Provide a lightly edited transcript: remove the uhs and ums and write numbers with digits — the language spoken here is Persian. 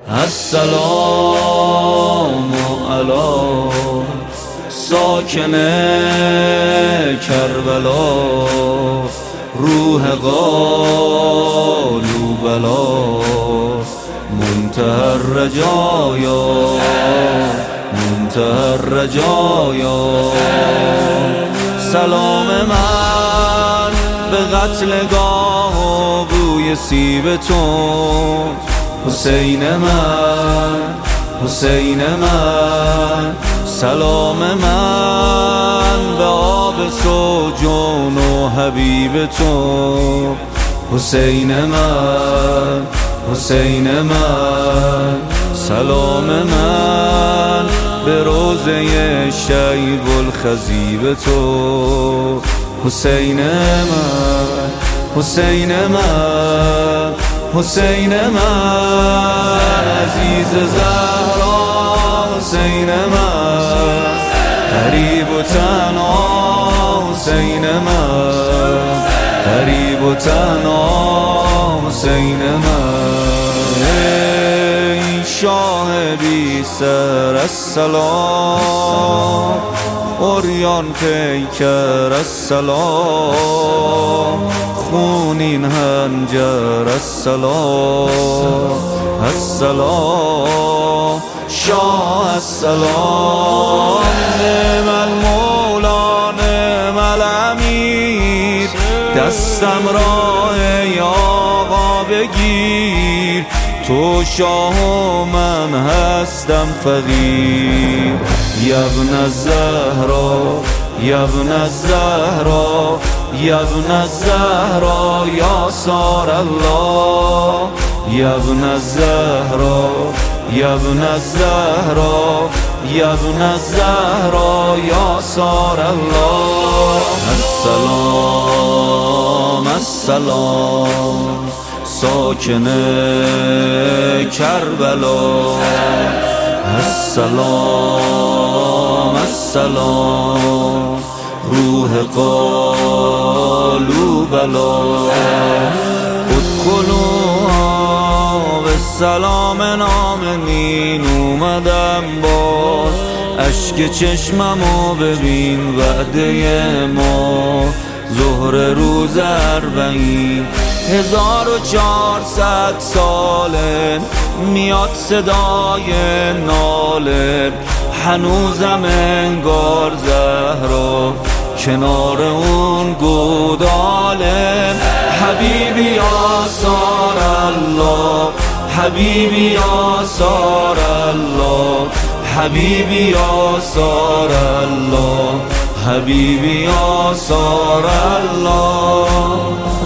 السلام علی ساکن کربلا، روح قالوبلا، منتهى الرجایا، منتهى الرجایا. سلام من به قتلگاه و بوی سیب تو، حسین من، حسین من. سلام من به آب سوجون و حبیب تو، حسین من، حسین من. سلام من به روضه شیب الخضیب تو، حسین من، حسین من، حسین من. عزیز زهرا حسین من، غریب و تنها حسین من، غریب و تنها حسین من. ای شاه بی سر السلام، عریان پیکر السلام، خونین هنجر السلام، السلام. شاه السلام، نعم المولا نعم الامیر، دستم را ای آقا بگیر، تو شاه و من هستم فقیر. یبن الزهرا، یبن الزهرا، یبن الزهرا، یا سار الله، یبن الزهرا، یبن الزهرا، یبن الزهرا، یا سار الله. السلام السلام ساکن کربلا، السلام السلام روح قالوبلا. ادخلوا به سلام آمنین، اومدم باز اشک چشممو ببین، وعده ما ظهر روز 40 1400 ساله، میاد صدای ناله، هنوزم انگار زهرا کنار اون گوداله. حبیبی آثار الله، حبیبی آثار الله، حبیبی آثار الله، حبیبی آثار الله.